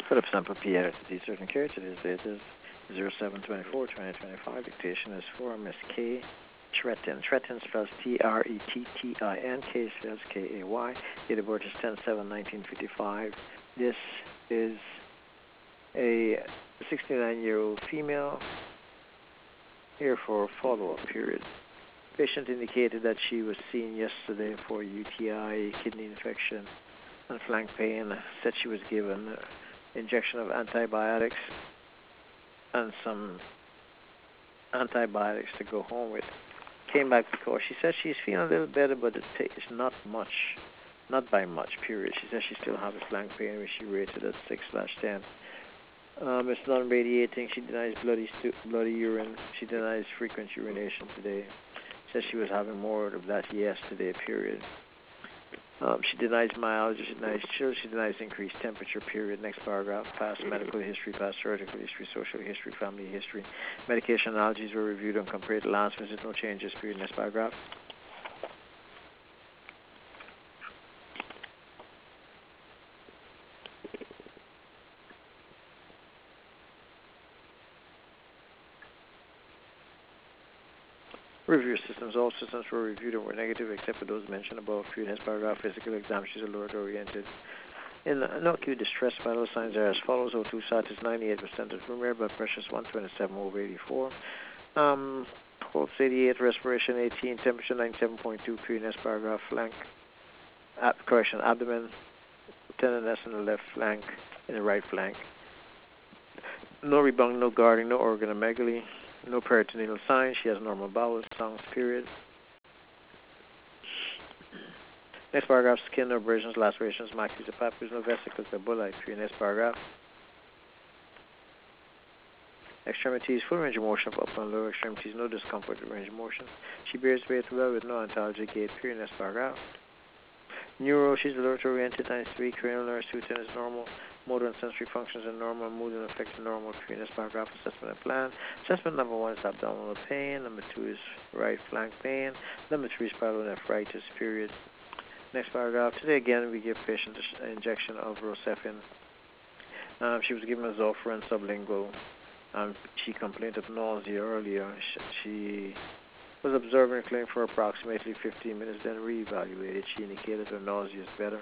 Philip Sample Pierre to the certain care. Today's date is 07/24/2025. Dictation is for Miss K. Trettin. Trettin spells Trettin. K spells Kay. Date of birth is 10/7/1955. This is a 69-year-old female here for a follow-up period. Patient indicated that she was seen yesterday for UTI, kidney infection, and flank pain. Said she was given injection of antibiotics and some antibiotics to go home with. Came back because she said she's feeling a little better, but it's not much, not by much, period. She says she still has a flank pain, which she rated at 6/10. It's non-radiating. She denies bloody urine. She denies frequent urination today. Says she was having more of that yesterday, period. She denies myalgia, she denies chills, she denies increased temperature, period. Next paragraph, past medical history, past surgical history, social history, family history. Medication allergies were reviewed and compared to last visit, no changes, period. Next paragraph. Review systems. All systems were reviewed and were negative except for those mentioned above. Period. Next paragraph. Physical exam. She's alert oriented. In no acute distress, vital signs are as follows. O2 sat is 98% of room air, blood pressure is 127/84. Pulse 88, respiration 18, temperature 97.2. Period. Next paragraph. Abdomen, tenderness in the left flank, in the right flank. No rebound, no guarding, no organomegaly, no peritoneal signs. She has normal bowel sounds, period. Next paragraph, skin abrasions, lacerations, macular papules, no vesicles, tabula, period. Next paragraph. Extremities, full range of motion of upper and lower extremities, no discomfort with range of motion. She bears weight well with no ontology gait, period. Next paragraph. Neuro, she's alert oriented, 93, cranial nerve routine is normal, motor and sensory functions are normal, mood and affect normal, period. Next paragraph, assessment and plan. Assessment number 1 is abdominal pain, number 2 is right flank pain, number 3 is pyelonephritis, period. Next paragraph. Today again we give patient an injection of Rosefin. She was given a Zofran sublingual. She complained of nausea earlier. She was observed in clinic for approximately 15 minutes, then reevaluated. She indicated her nausea is better.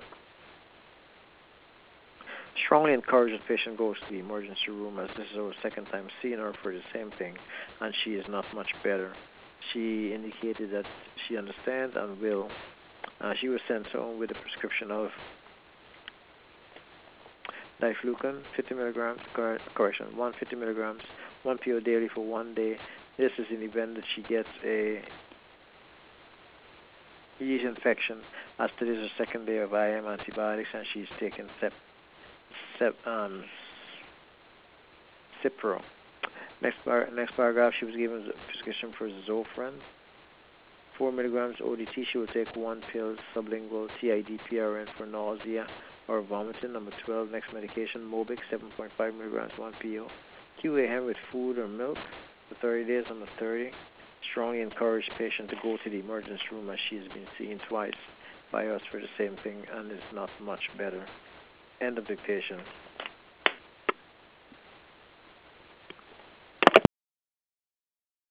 Strongly encourage the patient goes to the emergency room, as this is our second time seeing her for the same thing, and she is not much better. She indicated that she understands and will. She was sent home with a prescription of diflucan, 50 milligrams, 150 milligrams, 1 PO daily for 1 day. This is in the event that she gets a yeast infection, as today is the second day of IM antibiotics, and she's taking Cipro. Next paragraph, she was given a prescription for Zofran, 4 milligrams ODT. She will take 1 pill sublingual TID PRN for nausea or vomiting. Number 12, next medication, Mobic, 7.5 milligrams, 1 PO. QAM with food or milk for 30 days. Number 30, strongly encourage patient to go to the emergency room, as she's been seen twice by us for the same thing and is not much better. End of dictation.